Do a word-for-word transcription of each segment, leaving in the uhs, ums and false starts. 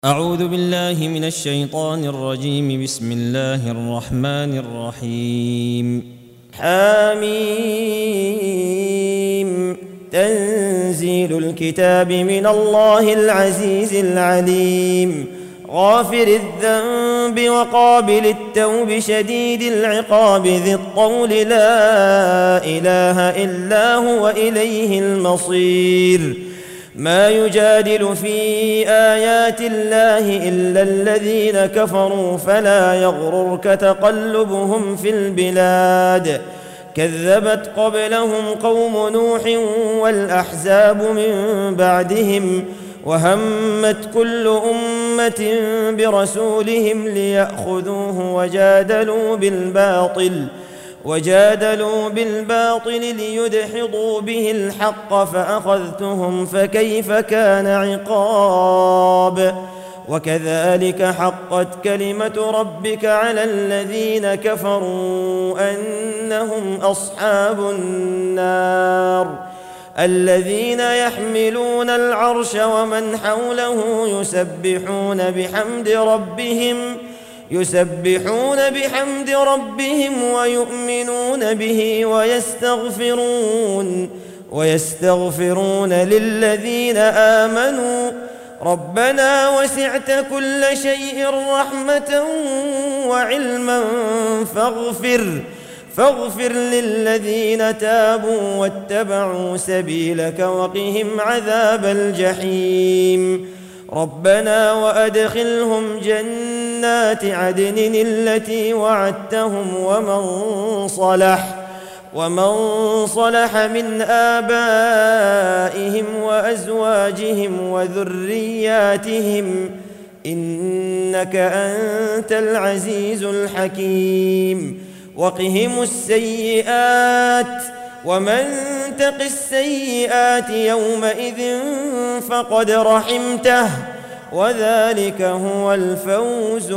أعوذ بالله من الشيطان الرجيم. بسم الله الرحمن الرحيم. حميم. تنزيل الكتاب من الله العزيز العليم. غافر الذنب وقابل التوب شديد العقاب ذي الطول لا إله إلا هو إليه المصير. ما يجادل في آيات الله إلا الذين كفروا فلا يغررك تقلبهم في البلاد. كذبت قبلهم قوم نوح والأحزاب من بعدهم وهمت كل أمة برسولهم ليأخذوه وجادلوا بالباطل وجادلوا بالباطل ليدحضوا به الحق فأخذتهم فكيف كان عقاب. وكذلك حقت كلمة ربك على الذين كفروا أنهم أصحاب النار. الذين يحملون العرش ومن حوله يسبحون بحمد ربهم يسبحون بحمد ربهم ويؤمنون به ويستغفرون ويستغفرون للذين آمنوا ربنا وسعت كل شيء رحمة وعلما فاغفر فاغفر للذين تابوا واتبعوا سبيلك وقهم عذاب الجحيم. ربنا وأدخلهم جنات عدن التي وعدتهم ومن صلح ومن صلح من آبائهم وأزواجهم وذرياتهم إنك أنت العزيز الحكيم. وقهم السيئات ومن تق السيئات يومئذ فقد رحمته وذلك هو الفوز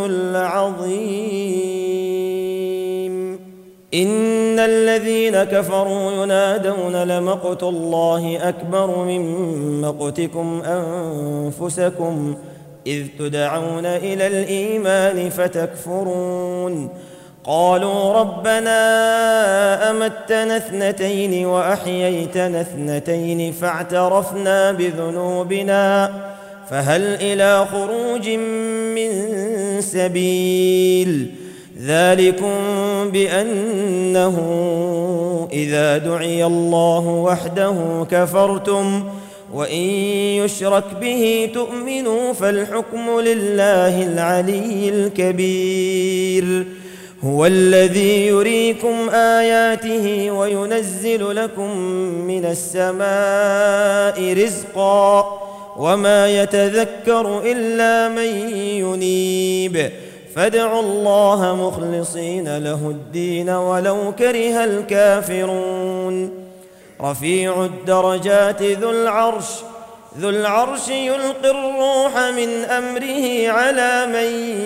العظيم. إن الذين كفروا ينادون لمقت الله أكبر من مقتكم أنفسكم إذ تدعون إلى الإيمان فتكفرون. قالوا ربنا أمتنا اثنتين وأحييتنا اثنتين فاعترفنا بذنوبنا فهل إلى خروج من سبيل. ذلكم بأنه إذا دعي الله وحده كفرتم وإن يشرك به تؤمنوا فالحكم لله العلي الكبير. هو الذي يريكم آياته وينزل لكم من السماء رزقا وما يتذكر إلا من ينيب. فادعوا الله مخلصين له الدين ولو كره الكافرون. رفيع الدرجات ذو العرش ذو العرش يلقي الروح من أمره على من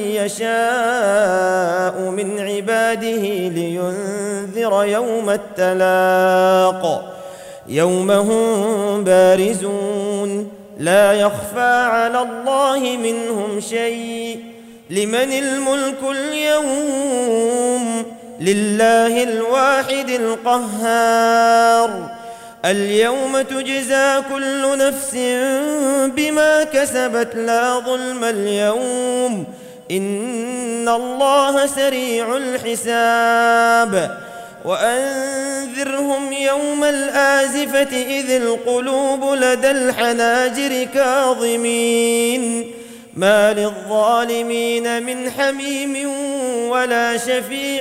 يشاء من عباده لينذر يوم التلاق يوم هم بارزون لا يخفى على الله منهم شيء. لمن الملك اليوم لله الواحد القهار. اليوم تجزى كل نفس بما كسبت لا ظلم اليوم إن الله سريع الحساب. وأنذرهم يوم الآزفة إذ القلوب لدى الحناجر كاظمين ما للظالمين من حميم ولا شفيع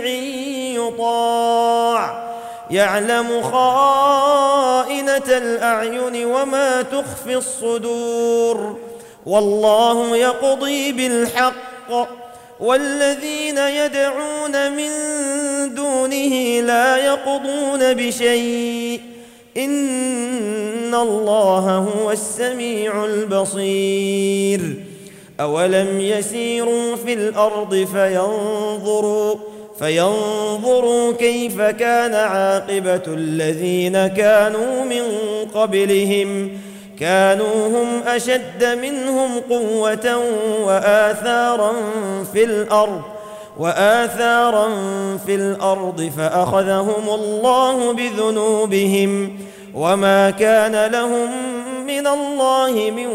يطاع. يعلم خائنة الأعين وما تخفي الصدور والله يقضي بالحق والذين يدعون من دونه لا يقضون بشيء إن الله هو السميع البصير. أولم يسيروا في الأرض فينظروا فينظروا كيف كان عاقبة الذين كانوا من قبلهم كانوا هم أشد منهم قوة وآثارا في الأرض وآثارا في الأرض فأخذهم الله بذنوبهم وما كان لهم من الله من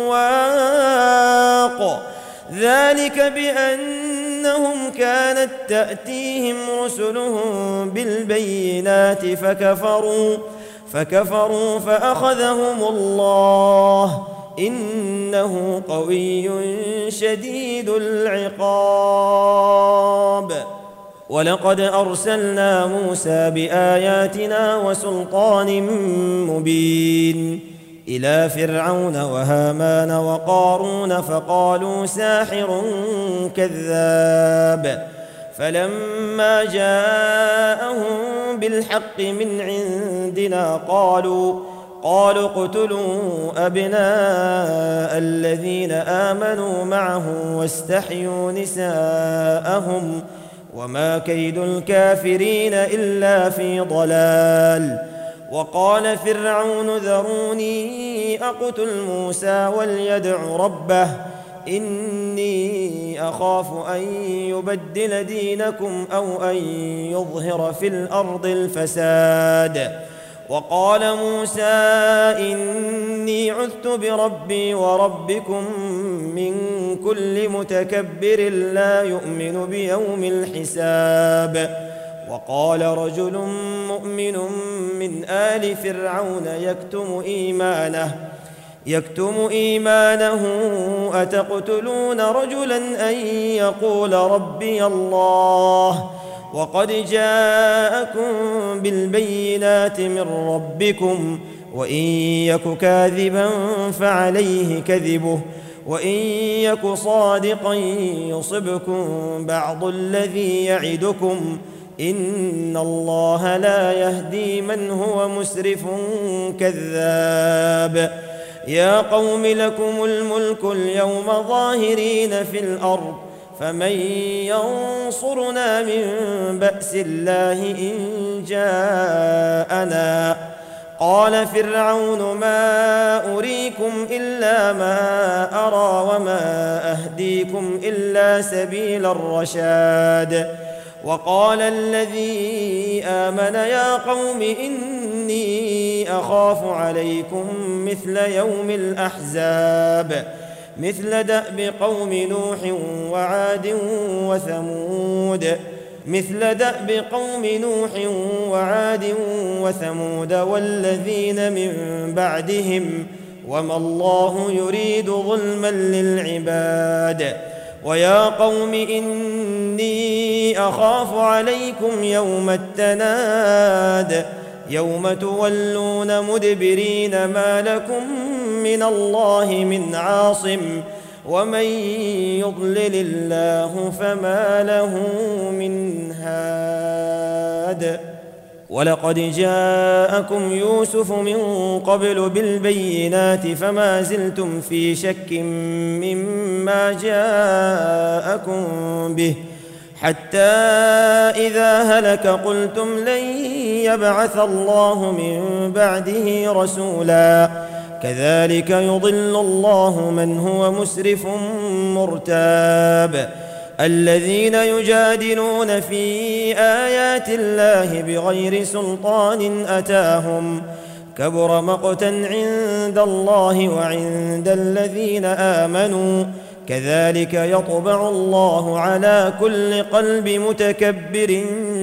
واق ذلك بأنهم كانت تأتيهم رسلهم بالبينات فكفروا فكفروا فأخذهم الله إنه قوي شديد العقاب. ولقد أرسلنا موسى بآياتنا وسلطان مبين إلى فرعون وهامان وقارون فقالوا ساحر كذاب فلما جاءهم بالحق من عندنا قالوا قالوا اقتلوا أبناء الذين آمنوا معه واستحيوا نساءهم وما كيد الكافرين إلا في ضلال. وقال فرعون ذروني أقتل موسى وليدع ربه إني أخاف أن يبدل دينكم أو أن يظهر في الأرض الفساد. وقال موسى إني عذت بربي وربكم من كل متكبر لا يؤمن بيوم الحساب. وقال رجل مؤمن من آل فرعون يكتم إيمانه يكتم إيمانه أتقتلون رجلا أن يقول ربي الله وقد جاءكم بالبينات من ربكم وإن يك كاذبا فعليه كذبه وإن يك صادقا يصبكم بعض الذي يعدكم إن الله لا يهدي من هو مسرف كذاب. يا قوم لكم الملك اليوم ظاهرين في الأرض فمن ينصرنا من بأس الله إن جاءنا. قال فرعون ما أريكم إلا ما أرى وما أهديكم إلا سبيل الرشاد. وقال الذي آمن يا قوم إني أخاف عليكم مثل يوم الأحزاب مثل دأب قوم نوح وعاد وثمود مثل دأب قوم نوح وعاد وثمود والذين من بعدهم وما الله يريد ظلما للعباد. ويا قوم إني أخاف عليكم يوم التناد يوم تولون مدبرين ما لكم من الله من عاصم ومن يضلل الله فما له من هاد. ولقد جاءكم يوسف من قبل بالبينات فما زلتم في شك مما جاءكم به حتى إذا هلك قلتم لن يبعث الله من بعده رسولا كذلك يضل الله من هو مسرف مرتاب. الذين يجادلون في آيات الله بغير سلطان أتاهم كبر مقتا عند الله وعند الذين آمنوا كذلك يطبع الله على كل قلب متكبر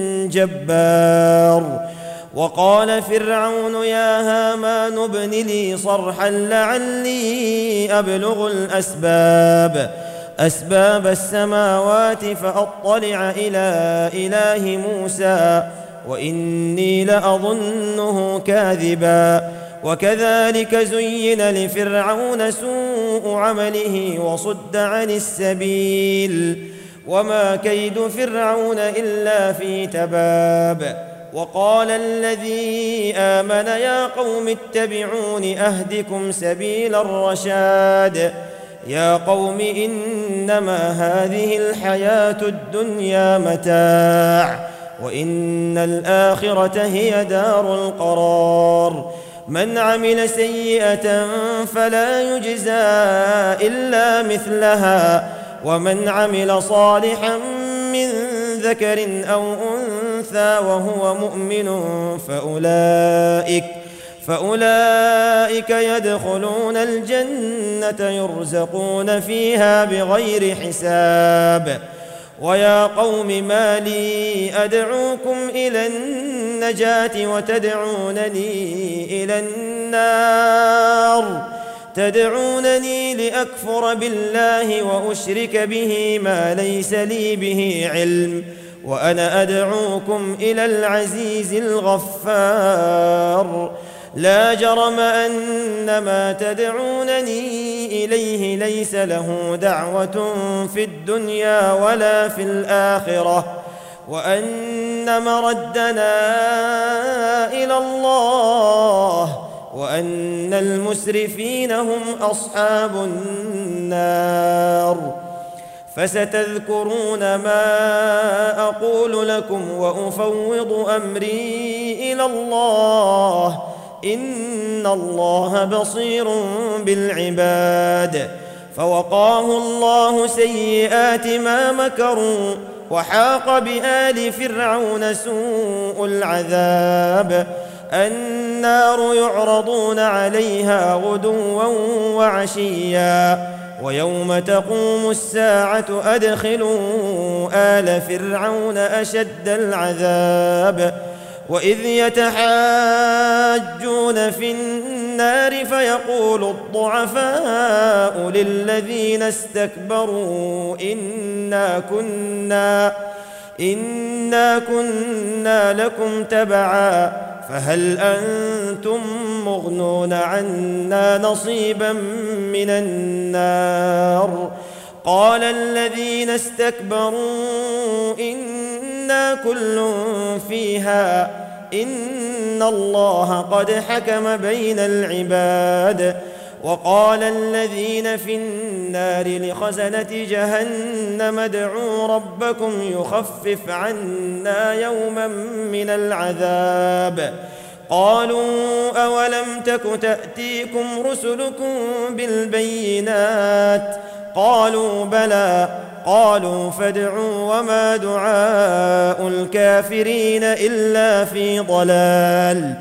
جبار. وقال فرعون يا هامان ابن لي صرحا لعلي أبلغ الأسباب أسباب السماوات فأطلع إلى إله موسى وإني لأظنه كاذبا. وكذلك زين لفرعون سوء عمله وصد عن السبيل وما كيد فرعون إلا في تباب. وقال الذي آمن يا قوم اتبعون أهدكم سبيل الرشاد. يا قوم إنما هذه الحياة الدنيا متاع وإن الآخرة هي دار القرار. من عمل سيئة فلا يجزى إلا مثلها ومن عمل صالحا من ذكر أو أنثى وهو مؤمن فأولئك فأولئك يدخلون الجنة يرزقون فيها بغير حساب. ويا قوم ما لي أدعوكم إلى النجاة وتدعونني إلى النار تدعونني لأكفر بالله وأشرك به ما ليس لي به علم وأنا أدعوكم إلى العزيز الغفار. لا جرم أن ما تدعونني إليه ليس له دعوة في الدنيا ولا في الآخرة وأن مردنا إلى الله وأن المسرفين هم أصحاب النار. فستذكرون ما أقول لكم وأفوض أمري إلى الله إن الله بصير بالعباد. فوقاه الله سيئات ما مكروا وحاق بآل فرعون سوء العذاب. النار يعرضون عليها غدوا وعشيا ويوم تقوم الساعة أدخلوا آل فرعون أشد العذاب. وإذ يتحاجون في النار فيقول الضعفاء للذين استكبروا إنا كنا إنا كنا لكم تبعا فهل أنتم مغنون عنا نصيبا من النار. قال الذين استكبروا إنا كل فيها إن الله قد حكم بين العباد. وقال الذين في النار لخزنة جهنم ادعوا ربكم يخفف عنا يوما من العذاب. قالوا أولم تك تأتيكم رسلكم بالبينات قالوا بلى قالوا فادعوا وما دعاء الكافرين إلا في ضلال.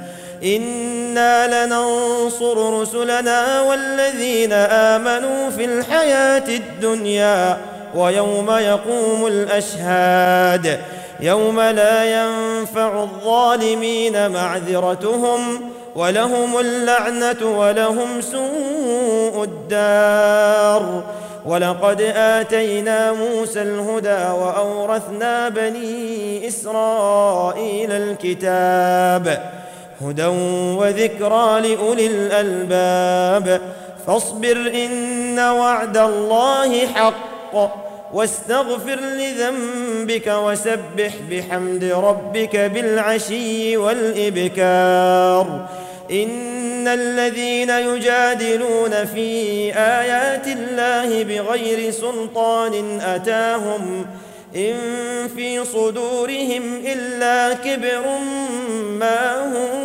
إنا لننصر رسلنا والذين آمنوا في الحياة الدنيا ويوم يقوم الأشهاد يوم لا ينفع الظالمين معذرتهم ولهم اللعنة ولهم سوء الدار. ولقد آتينا موسى الهدى وأورثنا بني إسرائيل الكتاب هدى وذكرى لأولي الألباب. فاصبر إن وعد الله حق واستغفر لذنبك وسبح بحمد ربك بالعشي والإبكار. إن الذين يجادلون في آيات الله بغير سلطان أتاهم إن في صدورهم إلا كبر ما هم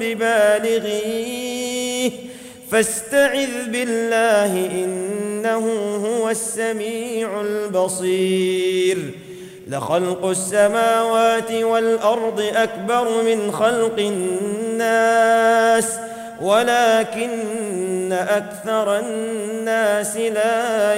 ببالغيه فاستعذ بالله إنه هو السميع البصير. لخلق السماوات والأرض أكبر من خلق الناس ولكن أكثر الناس لا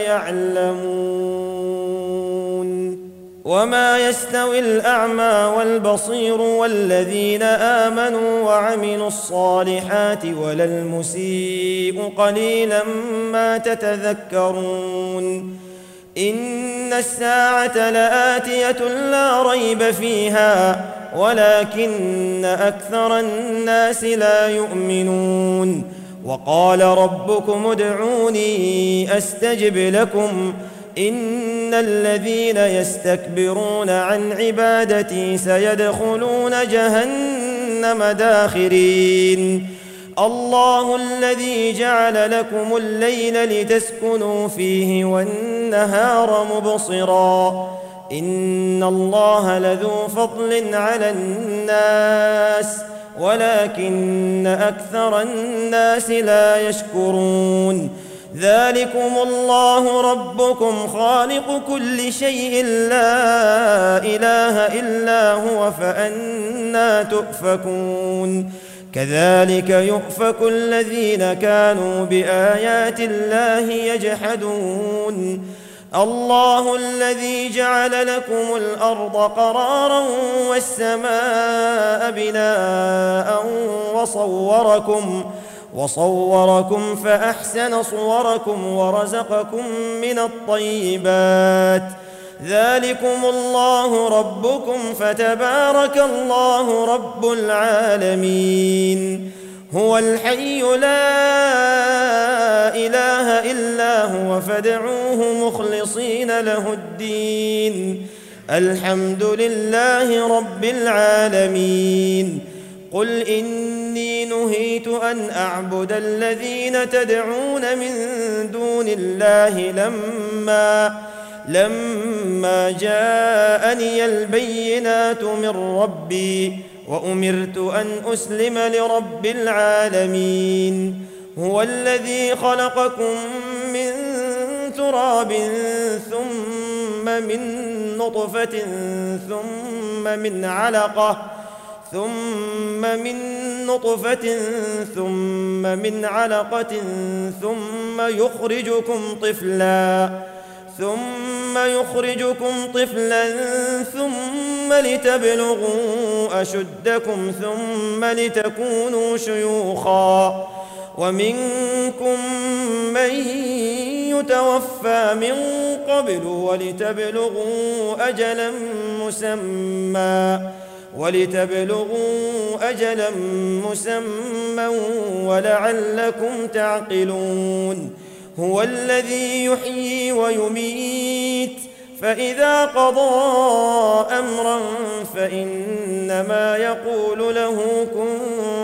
يعلمون. وما يستوي الأعمى والبصير والذين آمنوا وعملوا الصالحات ولا المسيء قليلا ما تتذكرون. إن الساعة لآتية لا ريب فيها ولكن أكثر الناس لا يؤمنون. وقال ربكم ادعوني أستجب لكم إن الذين يستكبرون عن عبادتي سيدخلون جهنم داخرين. الله الذي جعل لكم الليل لتسكنوا فيه والنهار مبصرا إن الله لذو فضل على الناس ولكن أكثر الناس لا يشكرون ذلكم الله ربكم خالق كل شيء لا إله إلا هو فأنى تؤفكون كذلك يؤفك الذين كانوا بآيات الله يجحدون الله الذي جعل لكم الأرض قرارا والسماء بناء وصوركم وصوركم فأحسن صوركم ورزقكم من الطيبات ذلكم الله ربكم فتبارك الله رب العالمين هو الحي لا إله إلا هو فادعوه مخلصين له الدين الحمد لله رب العالمين قل إني نهيت أن أعبد الذين تدعون من دون الله لما لما جاءني البينات من ربي وأمرت أن أسلم لرب العالمين هو الذي خلقكم من تراب ثم من نطفة ثم من علقة ثم من نطفة ثم من علقة ثم يخرجكم طفلا ثم يخرجكم طفلا ثم لتبلغوا أشدكم ثم لتكونوا شيوخا ومنكم من يتوفى من قبل ولتبلغوا أجلا مسمى ولتبلغوا أجلا مسمى ولعلكم تعقلون هو الذي يحيي ويميت فإذا قضى أمرا فإنما يقول له كن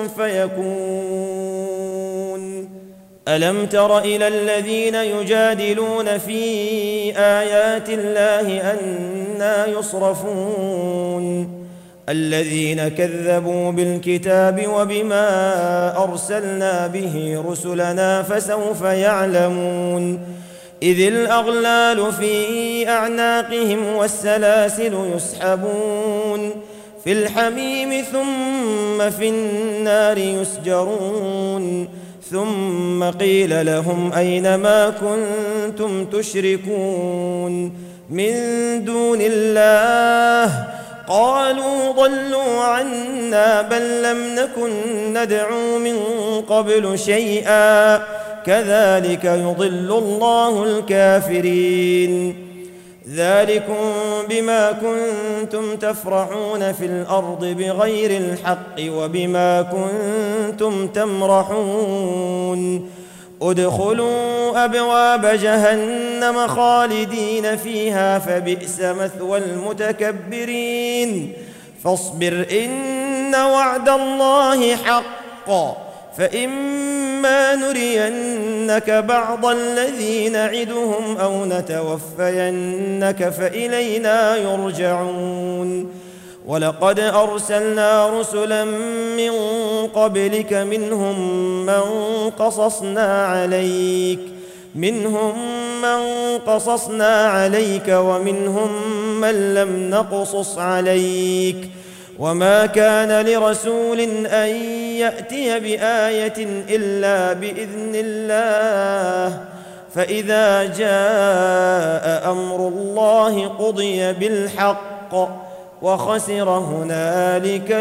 فيكون ألم تر إلى الذين يجادلون في آيات الله أنى يصرفون الذين كذبوا بالكتاب وبما أرسلنا به رسلنا فسوف يعلمون إذ الأغلال في أعناقهم والسلاسل يسحبون في الحميم ثم في النار يسجرون ثم قيل لهم أين ما كنتم تشركون من دون الله قالوا ضلوا عنا بل لم نكن ندعو من قبل شيئا كذلك يضل الله الكافرين ذلكم بما كنتم تفرحون في الأرض بغير الحق وبما كنتم تمرحون ادخلوا أبواب جهنم خالدين فيها فبئس مثوى المتكبرين فاصبر إن وعد الله حق فإما نرينك بعض الذي نعدهم أو نتوفينك فإلينا يرجعون ولقد أرسلنا رسلا من قبلك منهم من قصصنا عليك منهم من قصصنا عليك ومنهم من لم نقصص عليك وما كان لرسول أن يأتي بآية إلا بإذن الله فإذا جاء أمر الله قضي بالحق وخسر هنالك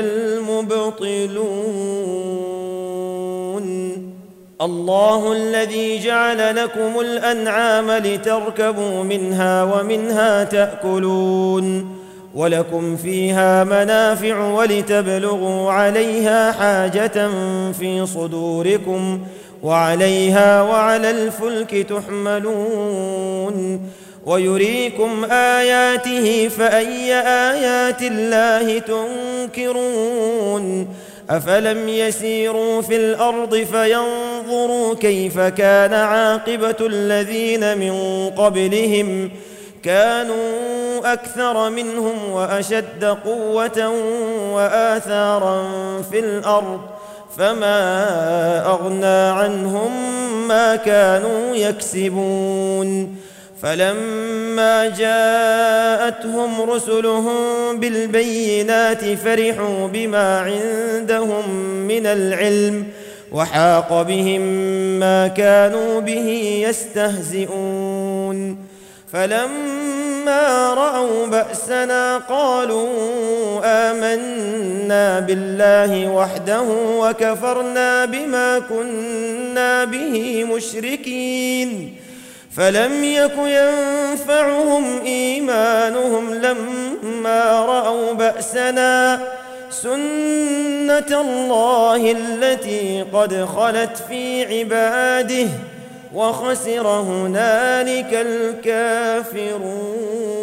المبطلون الله الذي جعل لكم الأنعام لتركبوا منها ومنها تأكلون ولكم فيها منافع ولتبلغوا عليها حاجة في صدوركم وعليها وعلى الفلك تحملون ويريكم آياته فأي آيات الله تنكرون أفلم يسيروا في الأرض فينظروا كيف كان عاقبة الذين من قبلهم كانوا أكثر منهم وأشد قوة وآثارا في الأرض فما أغنى عنهم ما كانوا يكسبون فلما جاءتهم رسلهم بالبينات فرحوا بما عندهم من العلم وحاق بهم ما كانوا به يستهزئون فلما رأوا بأسنا قالوا آمنا بالله وحده وكفرنا بما كنا به مشركين فلم يك ينفعهم إيمانهم لما رأوا بأسنا سنة الله التي قد خلت في عباده وخسر هنالك الكافرون.